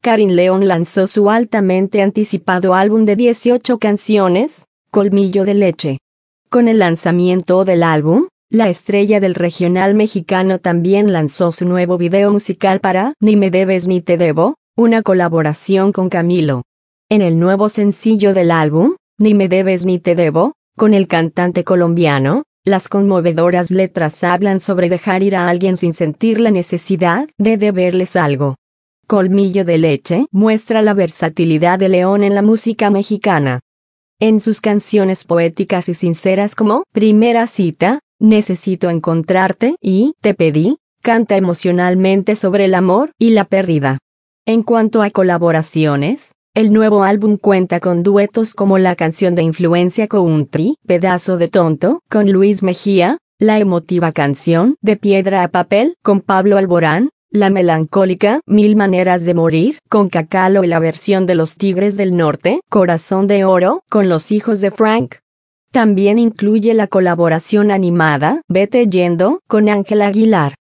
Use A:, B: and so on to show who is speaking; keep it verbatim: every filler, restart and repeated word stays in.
A: Karin León lanzó su altamente anticipado álbum de dieciocho canciones, Colmillo de Leche. Con el lanzamiento del álbum, la estrella del regional mexicano también lanzó su nuevo video musical para Ni me debes ni te debo, una colaboración con Camilo. En el nuevo sencillo del álbum, Ni me debes ni te debo, con el cantante colombiano, las conmovedoras letras hablan sobre dejar ir a alguien sin sentir la necesidad de deberles algo. Colmillo de Leche muestra la versatilidad de León en la música mexicana. En sus canciones poéticas y sinceras como Primera Cita, Necesito Encontrarte y Te Pedí, canta emocionalmente sobre el amor y la pérdida. En cuanto a colaboraciones, el nuevo álbum cuenta con duetos como la canción de influencia country, Pedazo de Tonto, con Luis Mejía, la emotiva canción de Piedra a Papel, con Pablo Alborán, la melancólica Mil Maneras de Morir, con Cacalo y la versión de Los Tigres del Norte, Corazón de Oro, con Los Hijos de Frank. También incluye la colaboración animada, Vete Yendo, con Ángel Aguilar.